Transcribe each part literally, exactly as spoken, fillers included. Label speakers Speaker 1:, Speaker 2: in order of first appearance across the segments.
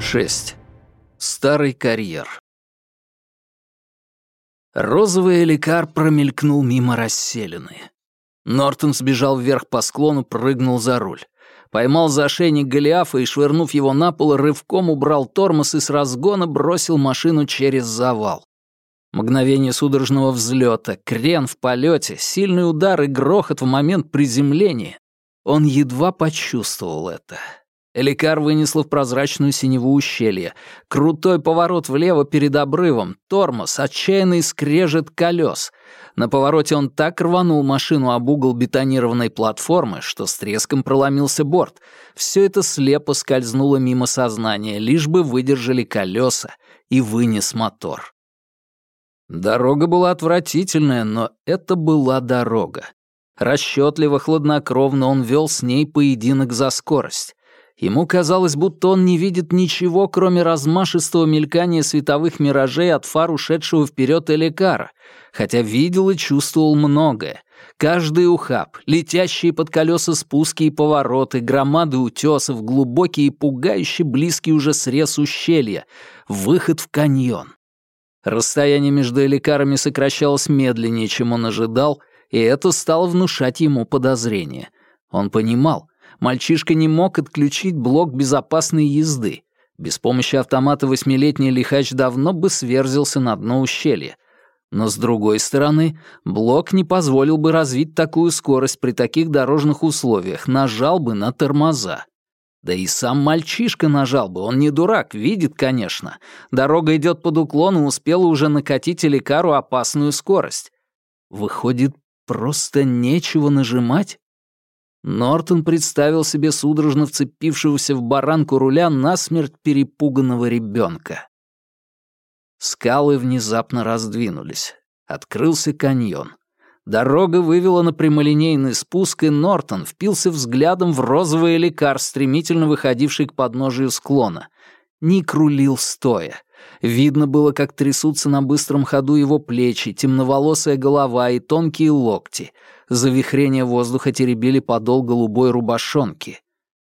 Speaker 1: шесть. Старый карьер. Розовый эликар промелькнул мимо расселены. Нортон сбежал вверх по склону, прыгнул за руль. Поймал за ошейник Голиафа и, швырнув его на пол, рывком убрал тормоз и с разгона бросил машину через завал. Мгновение судорожного взлета, крен в полете, сильный удар и грохот в момент приземления. Он едва почувствовал это. Эликар вынесло в прозрачную синеву ущелья. Крутой поворот влево перед обрывом, тормоз, отчаянный скрежет колес. На повороте он так рванул машину об угол бетонированной платформы, что с треском проломился борт. Все это слепо скользнуло мимо сознания, лишь бы выдержали колеса и вынес мотор. Дорога была отвратительная, но это была дорога. Расчетливо, хладнокровно он вел с ней поединок за скорость. Ему казалось, будто он не видит ничего, кроме размашистого мелькания световых миражей от фар ушедшего вперед эликара, хотя видел и чувствовал многое. Каждый ухаб, летящие под колеса спуски и повороты, громады утесов, глубокий и пугающе близкий уже срез ущелья, выход в каньон. Расстояние между эликарами сокращалось медленнее, чем он ожидал, и это стало внушать ему подозрения. Он понимал, мальчишка не мог отключить блок безопасной езды. Без помощи автомата восьмилетний лихач давно бы сверзился на дно ущелья. Но, с другой стороны, блок не позволил бы развить такую скорость при таких дорожных условиях, нажал бы на тормоза. Да и сам мальчишка нажал бы, он не дурак, видит, конечно. Дорога идет под уклон и успела уже накатить эликару опасную скорость. Выходит, просто нечего нажимать? Нортон представил себе судорожно вцепившегося в баранку руля насмерть перепуганного ребенка. Скалы внезапно раздвинулись. Открылся каньон. Дорога вывела на прямолинейный спуск, и Нортон впился взглядом в розовый эликар, стремительно выходивший к подножию склона. Ник рулил стоя. Видно было, как трясутся на быстром ходу его плечи, темноволосая голова и тонкие локти. Завихрения воздуха теребили подол голубой рубашонки.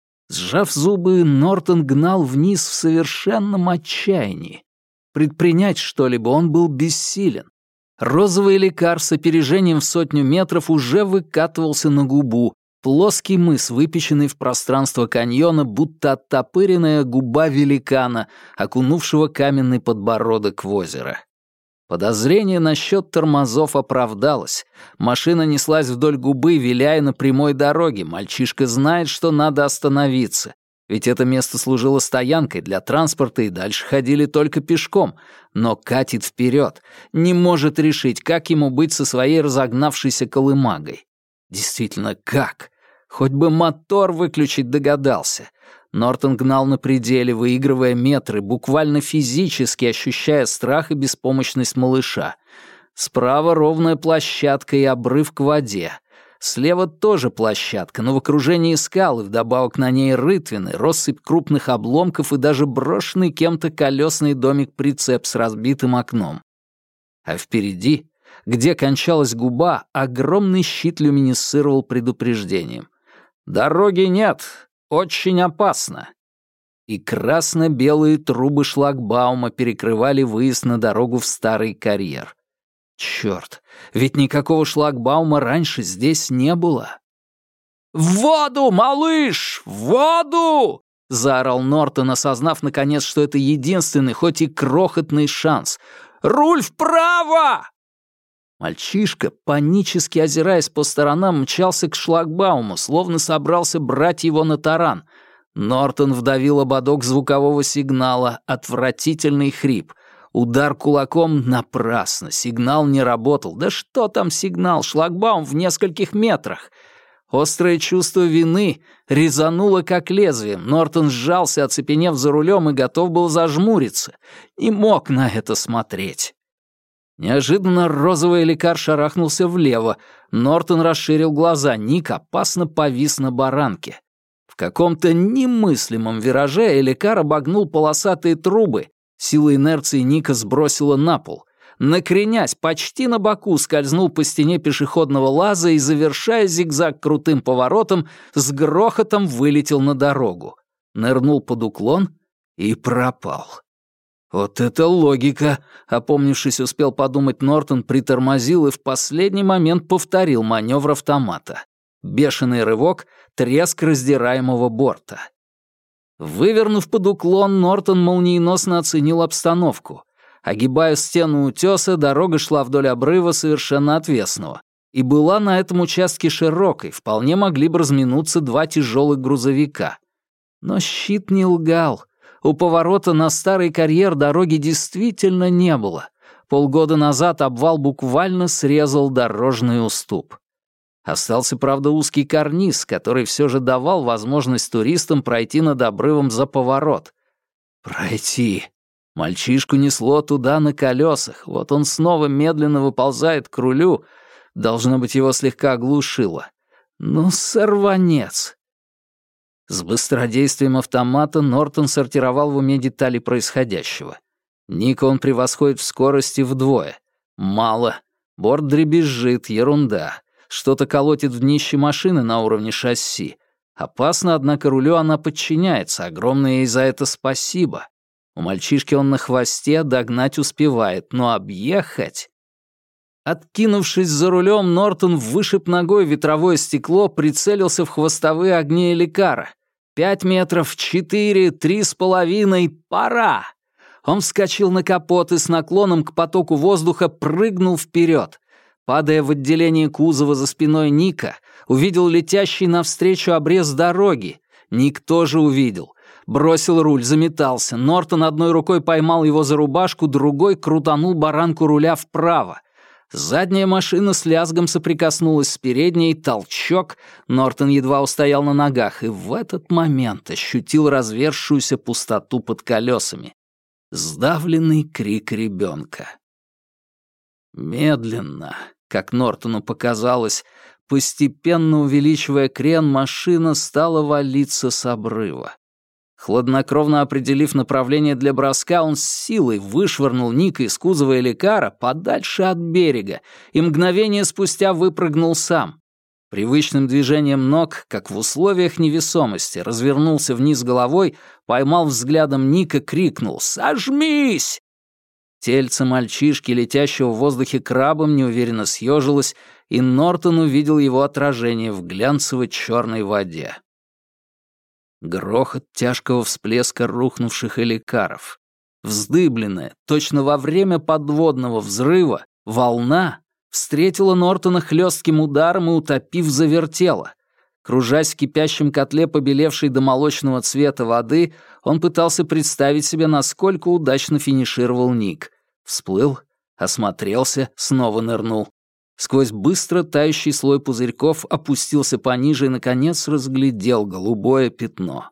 Speaker 1: Сжав зубы, Нортон гнал вниз в совершенном отчаянии. Предпринять что-либо он был бессилен. Розовый эликар с опережением в сотню метров уже выкатывался на губу, плоский мыс, выпеченный в пространство каньона, будто оттопыренная губа великана, окунувшего каменный подбородок в озеро. Подозрение насчет тормозов оправдалось. Машина неслась вдоль губы, виляя на прямой дороге. Мальчишка знает, что надо остановиться. Ведь это место служило стоянкой для транспорта, и дальше ходили только пешком. Но катит вперед, не может решить, как ему быть со своей разогнавшейся колымагой. Действительно, как? Хоть бы мотор выключить догадался. Нортон гнал на пределе, выигрывая метры, буквально физически ощущая страх и беспомощность малыша. Справа ровная площадка и обрыв к воде. Слева тоже площадка, но в окружении скал, и вдобавок на ней рытвины, россыпь крупных обломков и даже брошенный кем-то колесный домик-прицеп с разбитым окном. А впереди, где кончалась губа, огромный щит люминесцировал предупреждением. «Дороги нет! Очень опасно!» И красно-белые трубы шлагбаума перекрывали выезд на дорогу в старый карьер. Чёрт, ведь никакого шлагбаума раньше здесь не было. «В воду, малыш! В воду!» — заорал Нортон, осознав наконец, что это единственный, хоть и крохотный шанс. «Руль вправо!» Мальчишка, панически озираясь по сторонам, мчался к шлагбауму, словно собрался брать его на таран. Нортон вдавил ободок звукового сигнала, отвратительный хрип. Удар кулаком напрасно, сигнал не работал. Да что там сигнал, шлагбаум в нескольких метрах. Острое чувство вины резануло как лезвием. Нортон сжался, оцепенев за рулем, и готов был зажмуриться. Не мог на это смотреть. Неожиданно розовый эликар шарахнулся влево. Нортон расширил глаза. Ник опасно повис на баранке. В каком-то немыслимом вираже эликар обогнул полосатые трубы. Сила инерции Ника сбросила на пол. Накренясь, почти на боку скользнул по стене пешеходного лаза и, завершая зигзаг крутым поворотом, с грохотом вылетел на дорогу. Нырнул под уклон и пропал. «Вот это логика!» — опомнившись, успел подумать Нортон, притормозил и в последний момент повторил маневр автомата. Бешеный рывок, треск раздираемого борта. Вывернув под уклон, Нортон молниеносно оценил обстановку. Огибая стену утёса, дорога шла вдоль обрыва совершенно отвесного. И была на этом участке широкой, вполне могли бы разминуться два тяжелых грузовика. Но щит не лгал. У поворота на старый карьер дороги действительно не было. Полгода назад обвал буквально срезал дорожный уступ. Остался, правда, узкий карниз, который все же давал возможность туристам пройти над обрывом за поворот. Пройти. Мальчишку несло туда на колесах. Вот он снова медленно выползает к рулю. Должно быть, его слегка оглушило. Ну, сорванец. С быстродействием автомата Нортон сортировал в уме детали происходящего. Ника он превосходит в скорости вдвое. Мало. Борт дребезжит, ерунда. Что-то колотит в днище машины на уровне шасси. Опасно, однако, рулю она подчиняется. Огромное ей за это спасибо. У мальчишки он на хвосте, догнать успевает, но объехать... Откинувшись за рулем, Нортон вышиб ногой ветровое стекло, прицелился в хвостовые огни Эликара. Пять метров, четыре, три с половиной, пора! Он вскочил на капот и с наклоном к потоку воздуха прыгнул вперед. Падая в отделение кузова за спиной Ника, увидел летящий навстречу обрез дороги. Ник тоже увидел. Бросил руль, заметался. Нортон одной рукой поймал его за рубашку, другой крутанул баранку руля вправо. Задняя машина с лязгом соприкоснулась с передней, толчок, Нортон едва устоял на ногах и в этот момент ощутил разверзшуюся пустоту под колесами. Сдавленный крик ребенка. Медленно, как Нортону показалось, постепенно увеличивая крен, машина стала валиться с обрыва. Хладнокровно определив направление для броска, он с силой вышвырнул Ника из кузова Эликара подальше от берега и мгновение спустя выпрыгнул сам. Привычным движением ног, как в условиях невесомости, развернулся вниз головой, поймал взглядом Ника, крикнул «Сожмись!». Тельце мальчишки, летящего в воздухе крабом, неуверенно съежилось, и Нортон увидел его отражение в глянцевой черной воде. Грохот тяжкого всплеска рухнувших эликаров. Вздыбленная, точно во время подводного взрыва, волна встретила Нортона хлестким ударом и, утопив, завертела. Кружась в кипящем котле побелевшей до молочного цвета воды, он пытался представить себе, насколько удачно финишировал Ник. Всплыл, осмотрелся, снова нырнул. Сквозь быстро тающий слой пузырьков опустился пониже и, наконец, разглядел голубое пятно.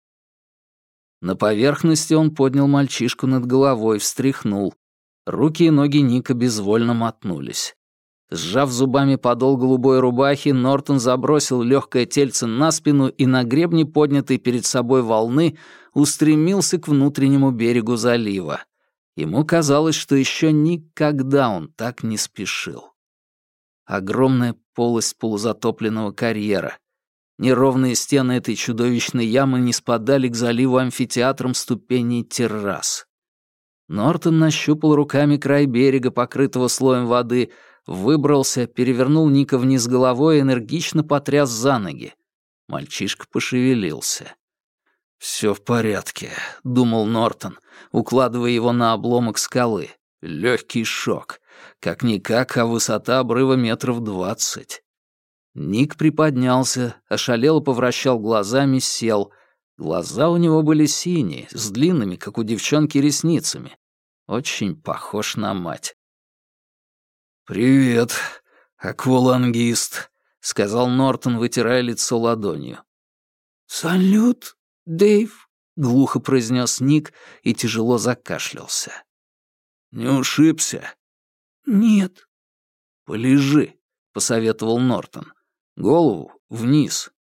Speaker 1: На поверхности он поднял мальчишку над головой, встряхнул. Руки и ноги Ника безвольно мотнулись. Сжав зубами подол голубой рубахи, Нортон забросил легкое тельце на спину и на гребне поднятой перед собой волны устремился к внутреннему берегу залива. Ему казалось, что еще никогда он так не спешил. Огромная полость полузатопленного карьера. Неровные стены этой чудовищной ямы не спадали к заливу амфитеатром ступеней террас. Нортон нащупал руками край берега, покрытого слоем воды, выбрался, перевернул Ника вниз головой и энергично потряс за ноги. Мальчишка пошевелился. «Все в порядке», — думал Нортон, укладывая его на обломок скалы. Легкий шок. Как-никак, а высота обрыва метров двадцать. Ник приподнялся, ошалело повращал глазами, сел. Глаза у него были синие, с длинными, как у девчонки, ресницами. Очень похож на мать. «Привет, аквалангист», — сказал Нортон, вытирая лицо ладонью. «Салют, Дэйв», — глухо произнес Ник и тяжело закашлялся. «Не ушибся?» «Нет». «Полежи», — посоветовал Нортон. «Голову вниз».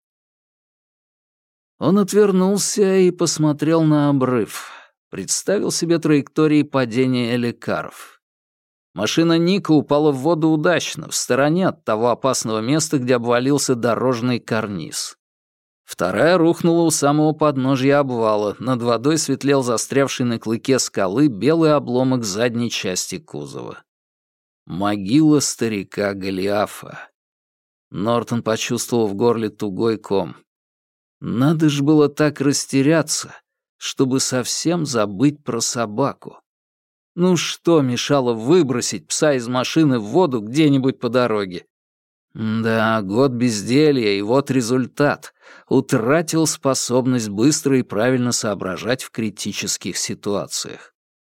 Speaker 1: Он отвернулся и посмотрел на обрыв. Представил себе траектории падения эликаров. Машина Ника упала в воду удачно, в стороне от того опасного места, где обвалился дорожный карниз. Вторая рухнула у самого подножья обвала. Над водой светлел застрявший на клыке скалы белый обломок задней части кузова. Могила старика Голиафа. Нортон почувствовал в горле тугой ком. Надо ж было так растеряться, чтобы совсем забыть про собаку. Ну что мешало выбросить пса из машины в воду где-нибудь по дороге? Да, год безделья, и вот результат. Утратил способность быстро и правильно соображать в критических ситуациях.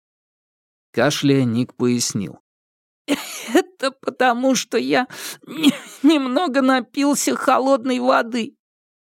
Speaker 1: Кашляя, Ник пояснил.
Speaker 2: «Это потому, что я немного напился холодной воды».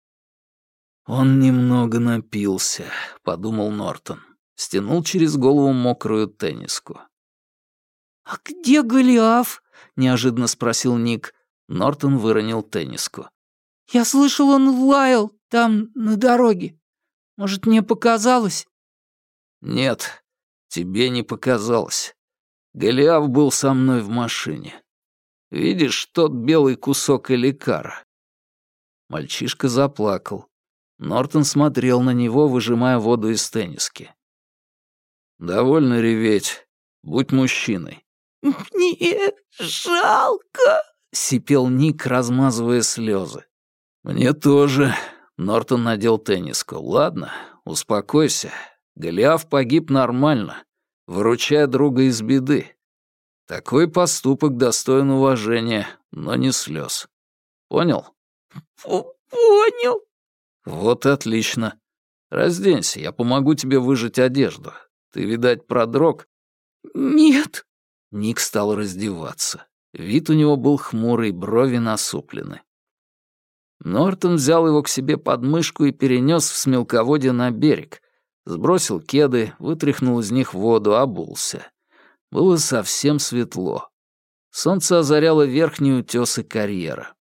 Speaker 1: «Он немного напился», — подумал Нортон. Стянул через голову мокрую тенниску.
Speaker 2: «А где Голиаф?»
Speaker 1: — неожиданно спросил Ник. Нортон выронил тенниску.
Speaker 2: «Я слышал, он лаял там, на дороге. Может, мне показалось?»
Speaker 1: «Нет, тебе не показалось. Голиаф был со мной в машине. Видишь тот белый кусок эликара?» Мальчишка заплакал. Нортон смотрел на него, выжимая воду из тенниски. «Довольно реветь. Будь мужчиной».
Speaker 2: «Мне жалко»,
Speaker 1: — сипел Ник, размазывая слезы. «Мне тоже». Нортон надел тенниску. «Ладно, успокойся. Голиаф погиб нормально, выручая друга из беды. Такой поступок достоин уважения, но не слез. Понял?»
Speaker 2: «Понял».
Speaker 1: «Вот отлично. Разденься, я помогу тебе выжать одежду. Ты, видать, продрог?»
Speaker 2: «Нет».
Speaker 1: Ник стал раздеваться. Вид у него был хмурый, брови насуплены. Нортон взял его к себе под мышку и перенес в смелководье на берег. Сбросил кеды, вытряхнул из них воду, обулся. Было совсем светло. Солнце озаряло верхние утёсы карьера.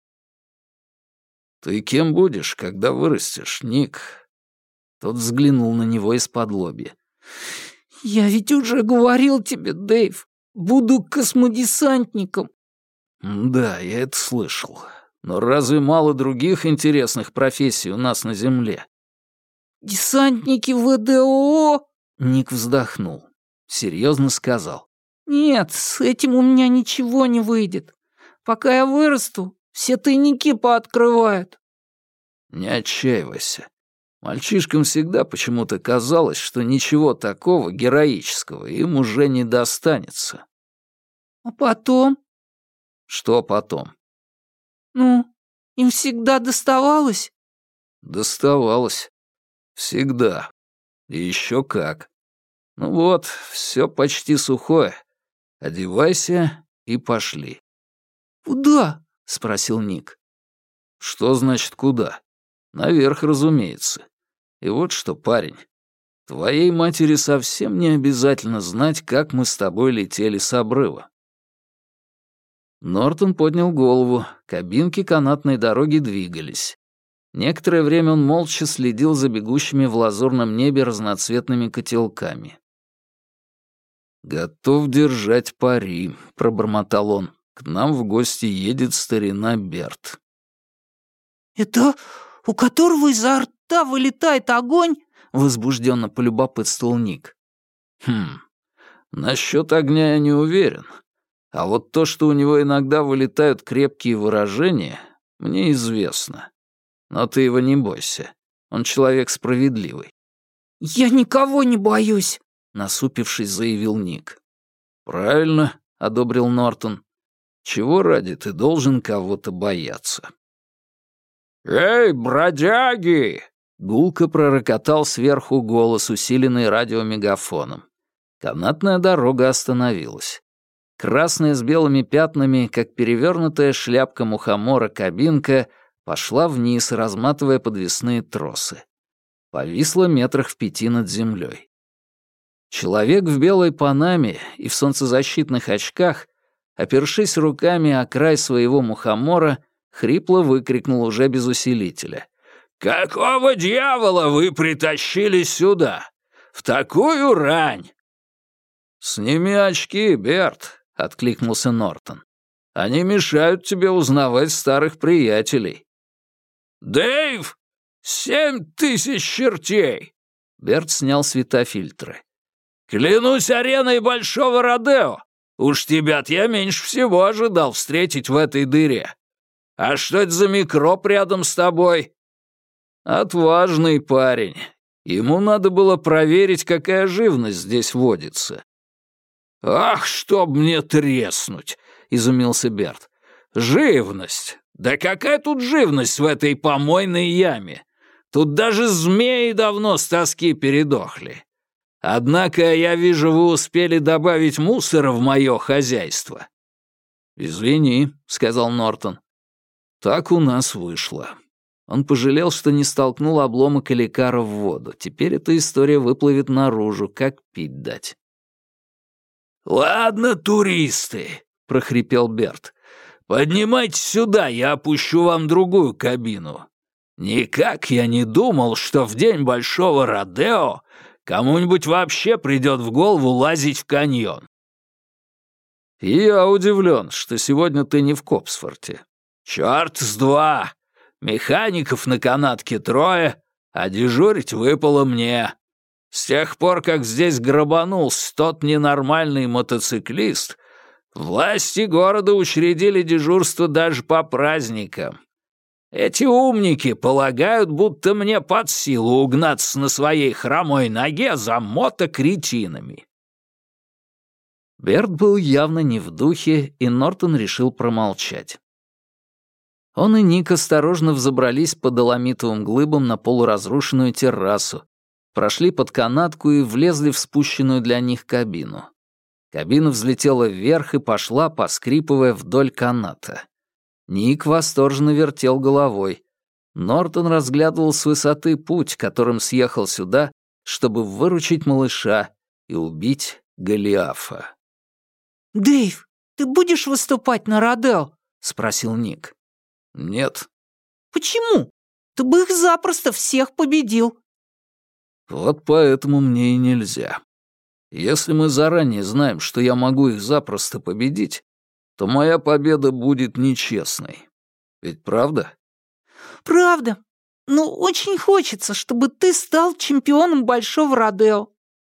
Speaker 1: «Ты кем будешь, когда вырастешь, Ник?» Тот взглянул на него из-под лобья.
Speaker 2: «Я ведь уже говорил тебе, Дэйв, буду космодесантником».
Speaker 1: «Да, я это слышал. Но разве мало других интересных профессий у нас на Земле?»
Speaker 2: «Десантники ВДО?»
Speaker 1: Ник вздохнул. Серьезно сказал.
Speaker 2: «Нет, с этим у меня ничего не выйдет. Пока я вырасту, все тайники пооткрывают».
Speaker 1: «Не отчаивайся. Мальчишкам всегда почему-то казалось, что ничего такого героического им уже не достанется».
Speaker 2: «А потом?»
Speaker 1: «Что потом?»
Speaker 2: «Ну, им всегда доставалось?»
Speaker 1: «Доставалось. Всегда. И еще как. Ну вот, все почти сухое. Одевайся и пошли».
Speaker 2: «Куда?» —
Speaker 1: спросил Ник. «Что значит куда? Наверх, разумеется. И вот что, парень, твоей матери совсем не обязательно знать, как мы с тобой летели с обрыва». Нортон поднял голову, кабинки канатной дороги двигались. Некоторое время он молча следил за бегущими в лазурном небе разноцветными котелками. «Готов держать пари», — пробормотал он. «К нам в гости едет старина Берт».
Speaker 2: «Это у которого изо рта вылетает огонь?»
Speaker 1: — возбужденно полюбопытствовал Ник. «Хм, насчет огня я не уверен. А вот то, что у него иногда вылетают крепкие выражения, мне известно. Но ты его не бойся. Он человек справедливый».
Speaker 2: «Я никого не боюсь»,
Speaker 1: — насупившись, заявил Ник. «Правильно», — одобрил Нортон. «Чего ради ты должен кого-то бояться?» «Эй, бродяги!» — гулко пророкотал сверху голос, усиленный радиомегафоном. Канатная дорога остановилась. Красная с белыми пятнами, как перевернутая шляпка мухомора кабинка, пошла вниз, разматывая подвесные тросы. Повисла метрах в пяти над землей. Человек в белой панаме и в солнцезащитных очках, опершись руками о край своего мухомора, хрипло выкрикнул уже без усилителя. «Какого дьявола вы притащили сюда? В такую рань!» «Сними очки, Берт», — откликнулся Нортон. «Они мешают тебе узнавать старых приятелей». «Дэйв!
Speaker 3: «Семь тысяч чертей!»
Speaker 1: Берт снял светофильтры.
Speaker 3: «Клянусь ареной Большого Родео! Уж тебя-то я меньше всего ожидал встретить в этой дыре. А что это за микроб рядом с тобой?»
Speaker 1: «Отважный парень. Ему надо было проверить, какая живность здесь водится».
Speaker 3: «Ах, чтоб мне треснуть!» — изумился Берт. «Живность! Да какая тут живность в этой помойной яме? Тут даже змеи давно с тоски передохли. Однако, я вижу, вы успели добавить мусора в мое хозяйство».
Speaker 1: «Извини», — сказал Нортон. «Так у нас вышло». Он пожалел, что не столкнул обломок Эликара в воду. Теперь эта история выплывет наружу, как пить дать.
Speaker 3: «Ладно, туристы», — прохрипел Берт. «Поднимайтесь сюда, я опущу вам другую кабину. Никак я не думал, что в день Большого Родео кому-нибудь вообще придет в голову лазить в каньон».
Speaker 1: «И я удивлен, что сегодня ты не в Копсфорте».
Speaker 3: «Чёрт с два! Механиков на канатке трое, а дежурить выпало мне. С тех пор, как здесь грабанулся тот ненормальный мотоциклист, власти города учредили дежурство даже по праздникам. Эти умники полагают, будто мне под силу угнаться на своей хромой ноге за мотокретинами».
Speaker 1: Берт был явно не в духе, и Нортон решил промолчать. Он и Ник осторожно взобрались по доломитовым глыбам на полуразрушенную террасу, прошли под канатку и влезли в спущенную для них кабину. Кабина взлетела вверх и пошла, поскрипывая вдоль каната. Ник восторженно вертел головой. Нортон разглядывал с высоты путь, которым съехал сюда, чтобы выручить малыша и убить Голиафа.
Speaker 2: «Дэйв, ты будешь выступать на Родео?» — спросил Ник.
Speaker 1: «Нет».
Speaker 2: «Почему? Ты бы их запросто всех победил».
Speaker 1: «Вот поэтому мне и нельзя. Если мы заранее знаем, что я могу их запросто победить, то моя победа будет нечестной. Ведь правда?»
Speaker 2: «Правда. Но очень хочется, чтобы ты стал чемпионом Большого Родео».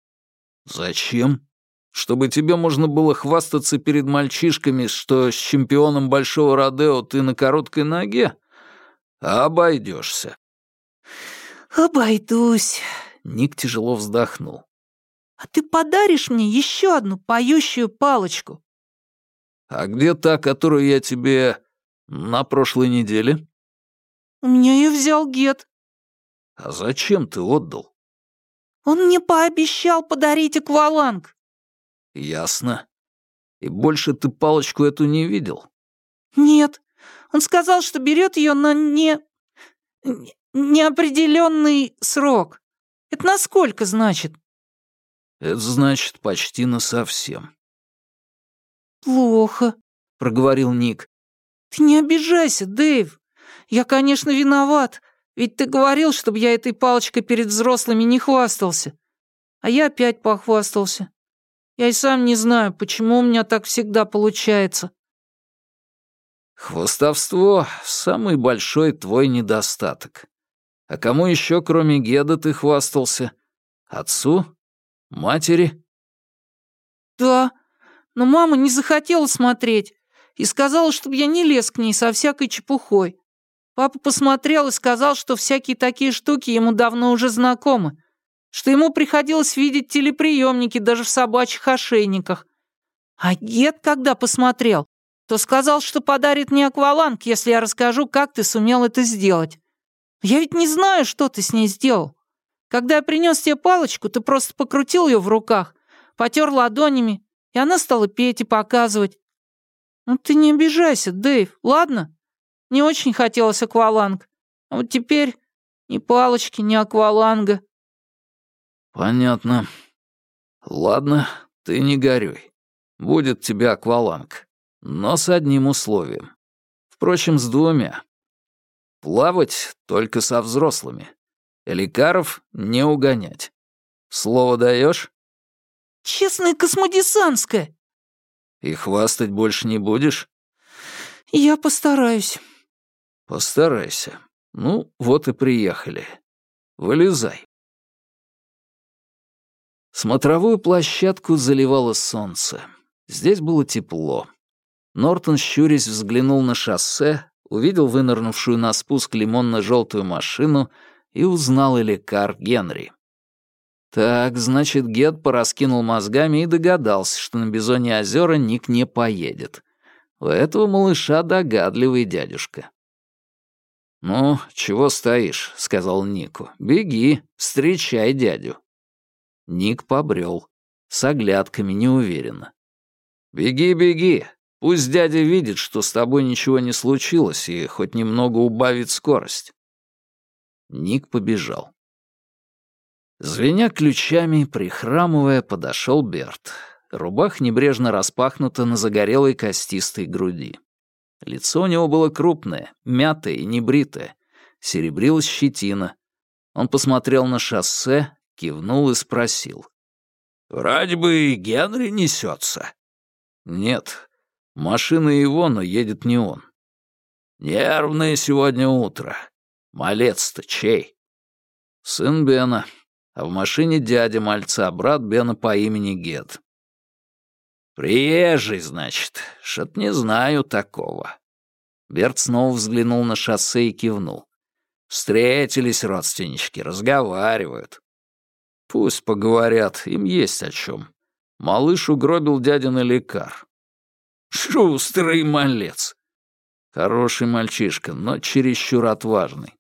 Speaker 1: «Зачем? Чтобы тебе можно было хвастаться перед мальчишками, что с чемпионом Большого Родео ты на короткой ноге? Обойдешься».
Speaker 2: «Обойдусь», —
Speaker 1: Ник тяжело вздохнул.
Speaker 2: «А ты подаришь мне еще одну поющую палочку?»
Speaker 1: «А где та, которую я тебе на прошлой неделе?»
Speaker 2: «У меня ее взял Гет».
Speaker 1: «А зачем ты отдал?»
Speaker 2: «Он мне пообещал подарить акваланг».
Speaker 1: «Ясно. И больше ты палочку эту не видел?»
Speaker 2: «Нет. Он сказал, что берет ее на не... неопределенный срок. Это насколько, значит?»
Speaker 1: «Это значит почти насовсем».
Speaker 2: «Плохо», — проговорил Ник. «Ты не обижайся, Дэйв. Я, конечно, виноват, ведь ты говорил, чтобы я этой палочкой перед взрослыми не хвастался. А я опять похвастался. Я и сам не знаю, почему у меня так всегда получается».
Speaker 1: «Хвастовство — самый большой твой недостаток. А кому еще, кроме Геда, ты хвастался? Отцу? Матери?»
Speaker 2: «Да, но мама не захотела смотреть и сказала, чтобы я не лез к ней со всякой чепухой. Папа посмотрел и сказал, что всякие такие штуки ему давно уже знакомы, что ему приходилось видеть телеприемники даже в собачьих ошейниках. А Гет, когда посмотрел, то сказал, что подарит мне акваланг, если я расскажу, как ты сумел это сделать. Я ведь не знаю, что ты с ней сделал. Когда я принес тебе палочку, ты просто покрутил ее в руках, потер ладонями, и она стала петь и показывать. Ну ты не обижайся, Дэйв, ладно? Не очень хотелось акваланг. А вот теперь ни палочки, ни акваланга».
Speaker 1: «Понятно. Ладно, ты не горюй. Будет тебе акваланг. Но с одним условием. Впрочем, с двумя. Плавать только со взрослыми. Эликаров не угонять. Слово даешь?
Speaker 2: «Честное космодесантское».
Speaker 1: И хвастать больше не будешь?
Speaker 2: «Я постараюсь».
Speaker 1: Постарайся. Ну, вот и приехали. Вылезай. Смотровую площадку заливало солнце. Здесь было тепло. Нортон, щурясь, взглянул на шоссе, увидел вынырнувшую на спуск лимонно-желтую машину и узнал Эликар Генри. Так, значит, Гет пораскинул мозгами и догадался, что на Бизонье озера Ник не поедет. У этого малыша догадливый дядюшка. «Ну, чего стоишь?» — сказал Нику. «Беги, встречай дядю». Ник побрел, с оглядками, неуверенно. «Беги, беги, пусть дядя видит, что с тобой ничего не случилось, и хоть немного убавит скорость». Ник побежал. Звеня ключами, прихрамывая, подошел Берт. Рубаха небрежно распахнута на загорелой костистой груди. Лицо у него было крупное, мятое и небритое. Серебрилась щетина. Он посмотрел на шоссе, кивнул и спросил. «Вроде бы и Генри несется». «Нет, машина его, но едет не он». «Нервное сегодня утро. Малец-то чей?» «Сын Бена. А в машине дядя мальца, брат Бена по имени Гет». «Приезжий, значит. Что-то не знаю такого». Берт снова взглянул на шоссе и кивнул. «Встретились родственнички, разговаривают». «Пусть поговорят, им есть о чем. Малыш угробил дядин Эликар». «Шустрый малец». «Хороший мальчишка, но чересчур отважный».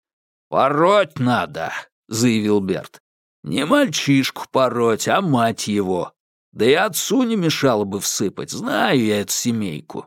Speaker 1: «Пороть надо», — заявил Берт. «Не мальчишку пороть, а мать его. Да и отцу не мешало бы всыпать, знаю я эту семейку».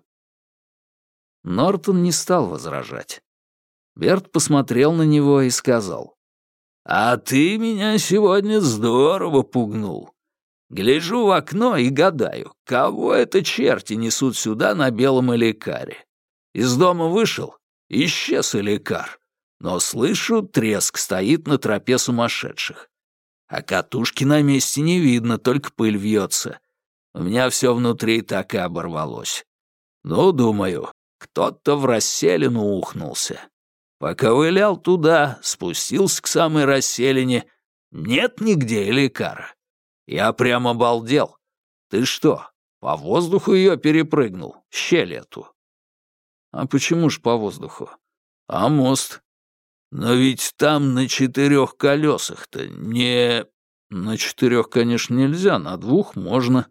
Speaker 1: Нортон не стал возражать. Берт посмотрел на него и сказал. «А ты меня сегодня здорово пугнул. Гляжу в окно и гадаю, кого это черти несут сюда на белом Эликаре. Из дома вышел, исчез Эликар, но слышу, треск стоит на тропе сумасшедших. А катушки на месте не видно, только пыль вьется. У меня все внутри так и оборвалось. Ну, думаю, кто-то в расселину ухнулся. Поковылял туда, спустился к самой расселине. Нет нигде Эликара. Я прямо обалдел. Ты что, по воздуху ее перепрыгнул, щель эту?» «А почему ж по воздуху? А мост?» «Но ведь там на четырех колесах-то не...» «На четырех, конечно, нельзя, на двух можно».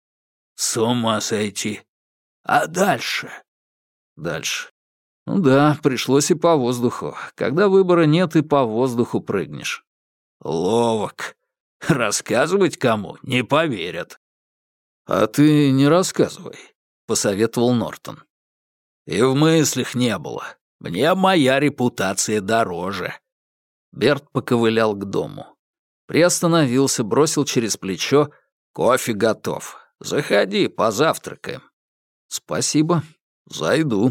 Speaker 1: «С ума сойти. А дальше?» «Дальше. Ну да, пришлось и по воздуху. Когда выбора нет, и по воздуху прыгнешь». «Ловок. Рассказывать кому не поверят». «А ты не рассказывай», — посоветовал Нортон. «И в мыслях не было. Мне моя репутация дороже». Берт поковылял к дому. Приостановился, бросил через плечо. «Кофе готов. Заходи, позавтракаем». «Спасибо. Зайду».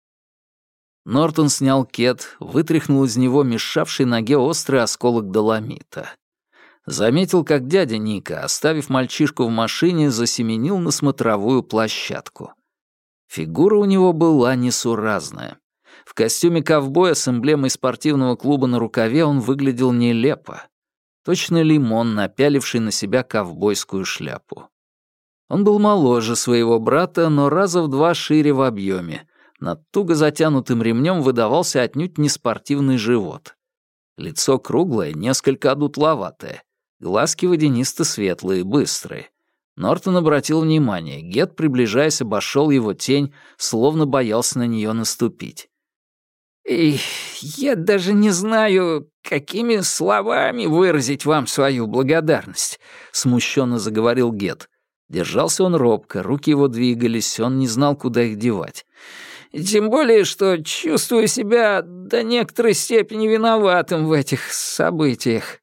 Speaker 1: Нортон снял кет, вытряхнул из него мешавший ноге острый осколок доломита. Заметил, как дядя Ника, оставив мальчишку в машине, засеменил на смотровую площадку. Фигура у него была несуразная. В костюме ковбоя с эмблемой спортивного клуба на рукаве он выглядел нелепо. Точно лимон, напяливший на себя ковбойскую шляпу. Он был моложе своего брата, но раза в два шире в объеме. Над туго затянутым ремнем выдавался отнюдь не спортивный живот. Лицо круглое, несколько одутловатое. Глазки водянисто-светлые, быстрые. Нортон обратил внимание. Гет, приближаясь, обошел его тень, словно боялся на нее наступить. «И я даже не знаю, какими словами выразить вам свою благодарность», — смущенно заговорил Гет. Держался он робко, руки его двигались, он не знал, куда их девать. «Тем более, что чувствую себя до некоторой степени виноватым в этих событиях».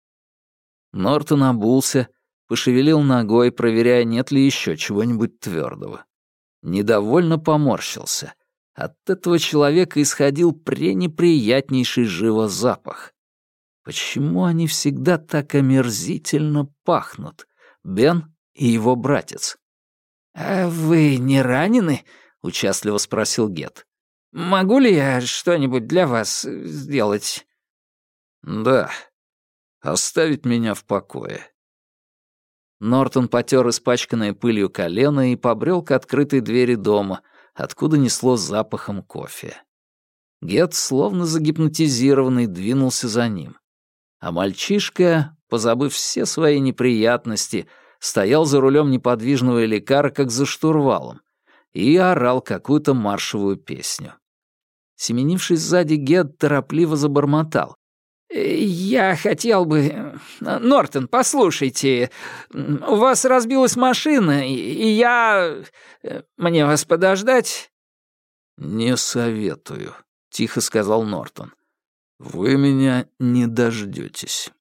Speaker 1: Нортон обулся, пошевелил ногой, проверяя, нет ли еще чего-нибудь твердого. Недовольно поморщился. От этого человека исходил пренеприятнейший живозапах. Почему они всегда так омерзительно пахнут, Бен и его братец? «А вы не ранены?» — участливо спросил Гет.
Speaker 2: Могу ли я что-нибудь для вас сделать?»
Speaker 3: «Да. Оставить меня в покое».
Speaker 1: Нортон потер испачканное пылью колено и побрел к открытой двери дома, откуда несло запахом кофе. Гет, словно загипнотизированный, двинулся за ним. А мальчишка, позабыв все свои неприятности, стоял за рулем неподвижного эликара, как за штурвалом, и орал какую-то маршевую песню. Семенивший сзади Гет торопливо забормотал.
Speaker 2: «Я хотел бы... Нортон, послушайте, у вас разбилась машина, и я... Мне вас подождать?»
Speaker 3: «Не советую», — тихо сказал Нортон. «Вы меня не дождетесь».